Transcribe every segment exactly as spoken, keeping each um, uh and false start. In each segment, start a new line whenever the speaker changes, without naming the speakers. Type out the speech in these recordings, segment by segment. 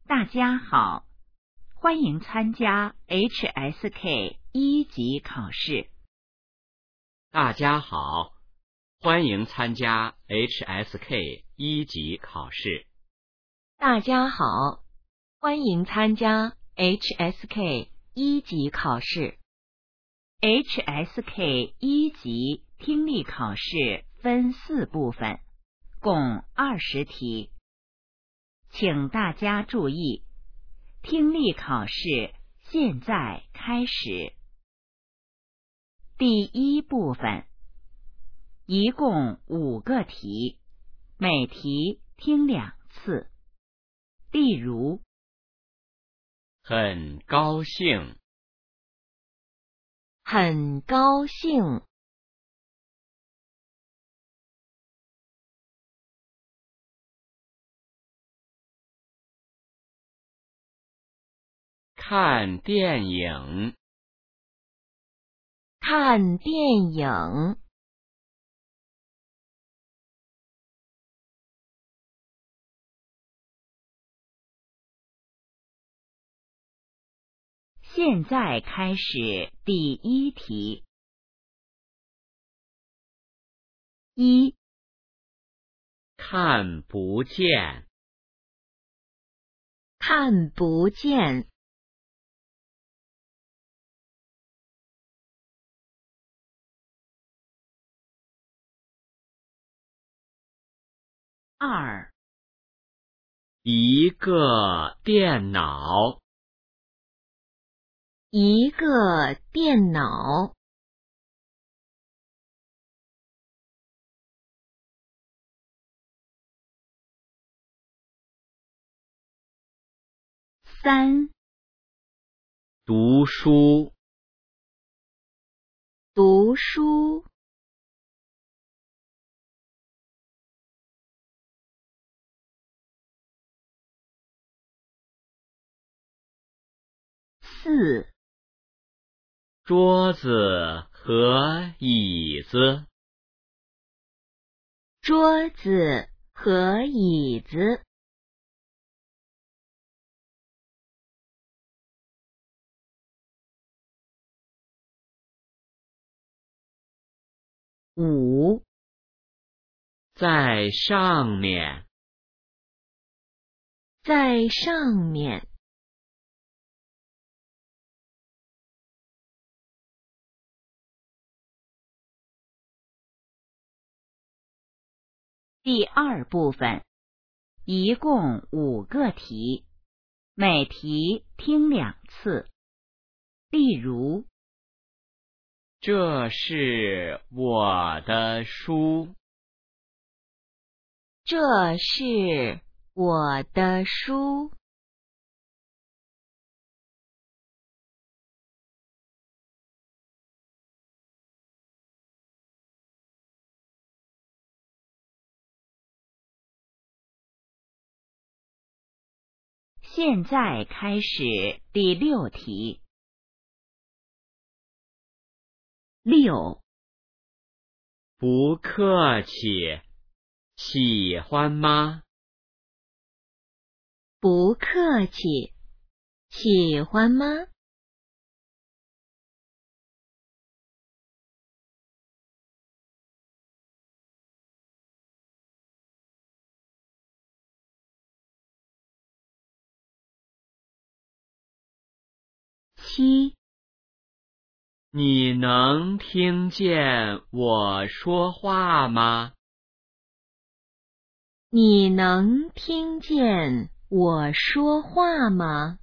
大家好，欢迎参加 H S K 一级考试。
大家好，欢迎参加 H S K 一级考试。
大家好，欢迎参加 H S K 一级考试。
H S K 一级听力考试分四部分，共二十题。请大家注意，听力考试现在开始。第一部分，一共五个题，每题听两次。例如，
很高兴，
很高兴，
看电影，
看电影，
现在开始第一题。一，
看不见，
看不见，
二，
一个电脑，
一个电脑，
三，
读书，
读书，
四，
桌子和椅子，
桌子和椅子，
五，
在上面，
在上面，
第二部分，一共五个题，每题听两次。例如，
这是我的书，
这是我的书，
现在开始第六题。六，
不客气，喜欢吗？
不客气，喜欢吗？
七，
你能听见我说话吗？
你能听见我说话吗？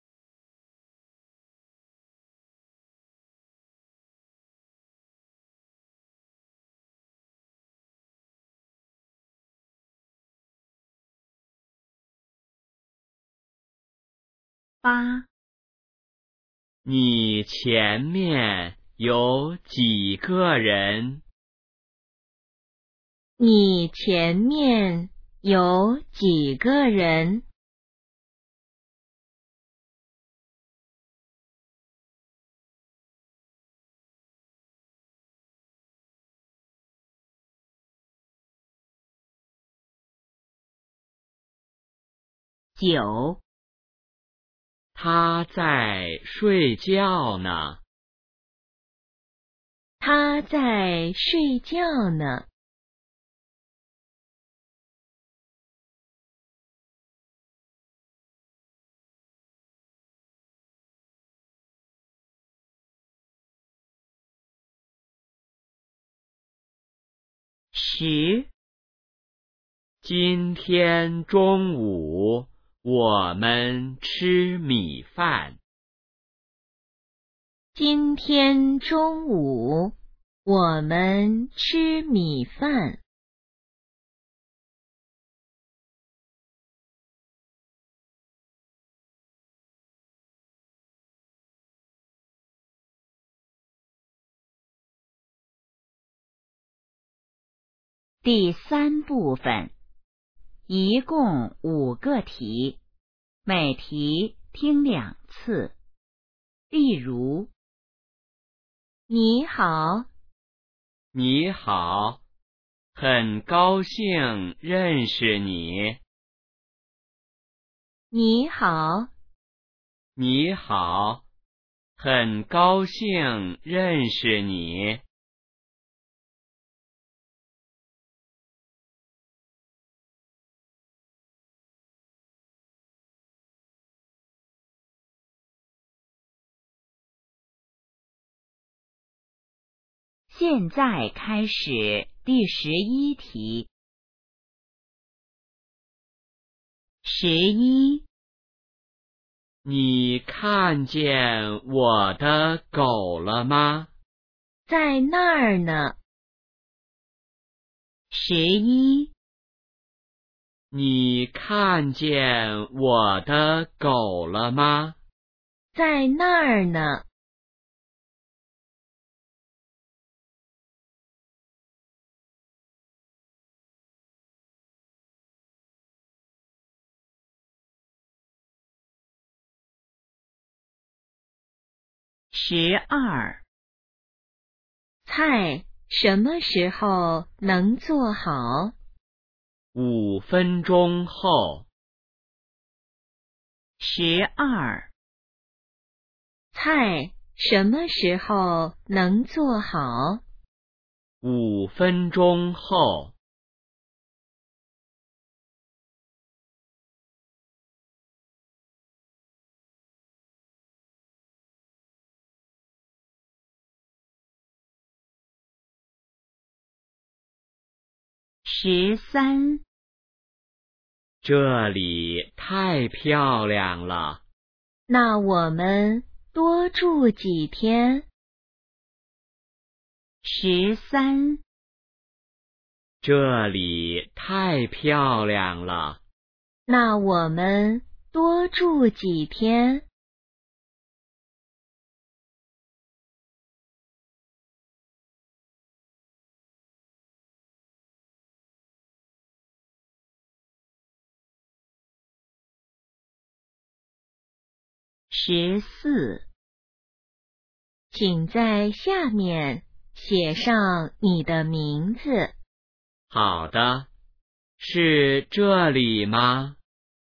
八，
你前面有几个人？
你前面有几个人？
九，
他在睡觉呢。
他在睡觉呢。
十，
今天中午我们吃米饭。
今天中午我们吃米饭。
第三部分，一共五个题，每题听两次。例如，
你好，
你好，很高兴认识你。
你好，
你好，很高兴认识你。
现在开始第十一题。十一，
你看见我的狗了吗？
在那儿呢。
十一，
你看见我的狗了吗？
在那儿呢。
十二，
菜什么时候能做好？
五分钟后。
十二，
菜什么时候能做好？
五分钟后。
十三，
这里太漂亮了。
那我们多住几天。
十三，
这里太漂亮了。
那我们多住几天。
十四，
请在下面写上你的名字。
好的，是这里吗？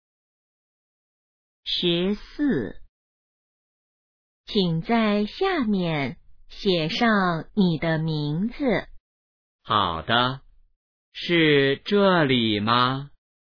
十四，
请在下面写上你的名字。
好的，是这里吗？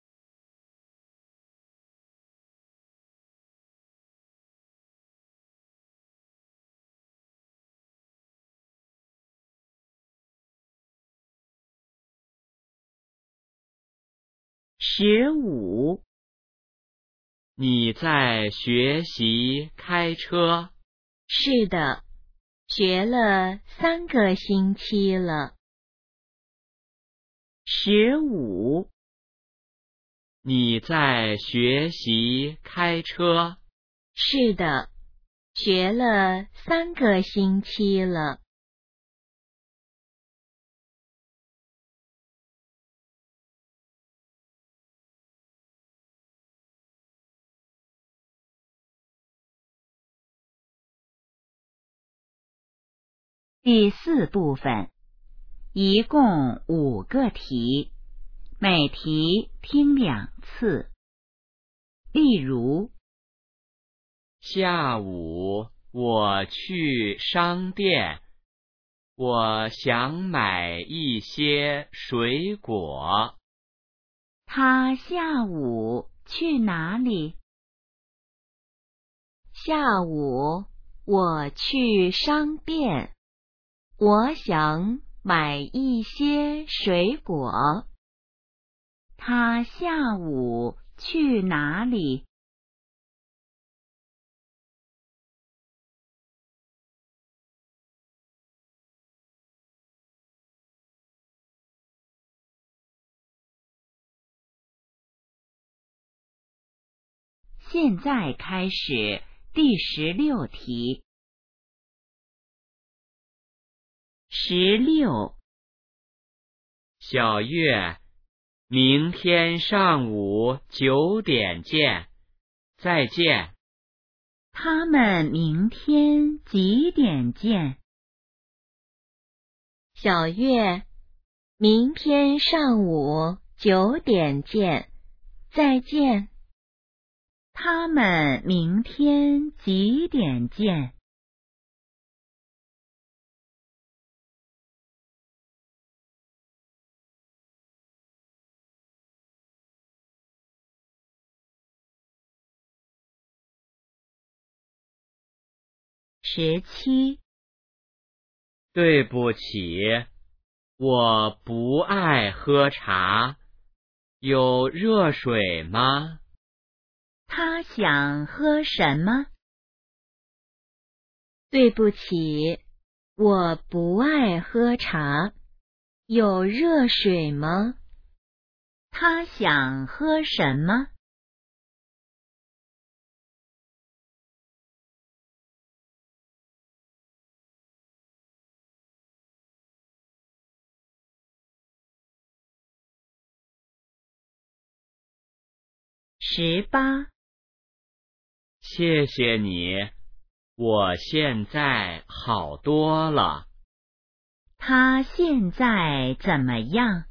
十五，
你在学习开车？
是的，学了三个星期了。
十五，
你在学习开车？
是的，学了三个星期了。
第四部分，一共五个题，每题听两次。例如，
下午我去商店，我想买一些水果。
他下午去哪里？
下午我去商店，我想买一些水果。
他下午去哪里？现在开始第十六题。十六，
小月，明天上午九点见，再见。
他们明天几点见？
小月，明天上午九点见，再见。
他们明天几点见？十七，
对不起，我不爱喝茶，有热水吗？
他想喝什么？
对不起，我不爱喝茶，有热水吗？
他想喝什么？十八，
谢谢你，我现在好多了。
他现在怎么样？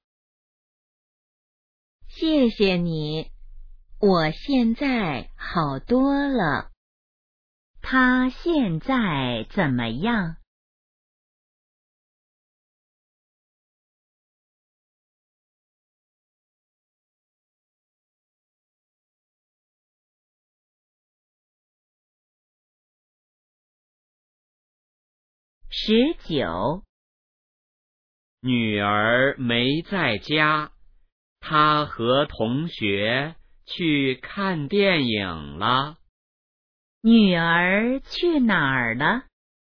谢谢你，我现在好多了。
他现在怎么样？十九，
女儿没在家，她和同学去看电影了。
女儿去哪儿了？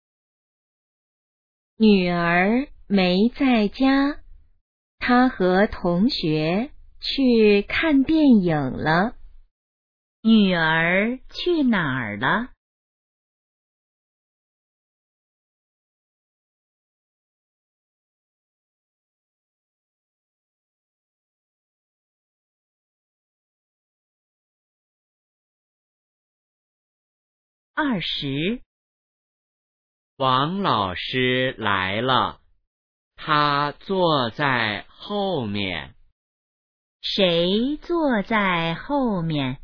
女儿没在家，她和同学去看电影了。
女儿去哪儿了？二十，
王老师来了，他坐在后面。
谁坐在后面？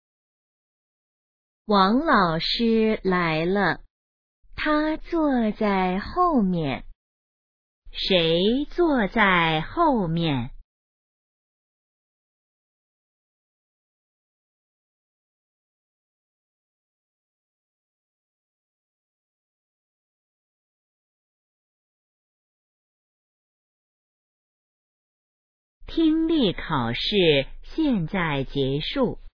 王老师来了，他坐在后面。
谁坐在后面？听力考试现在结束。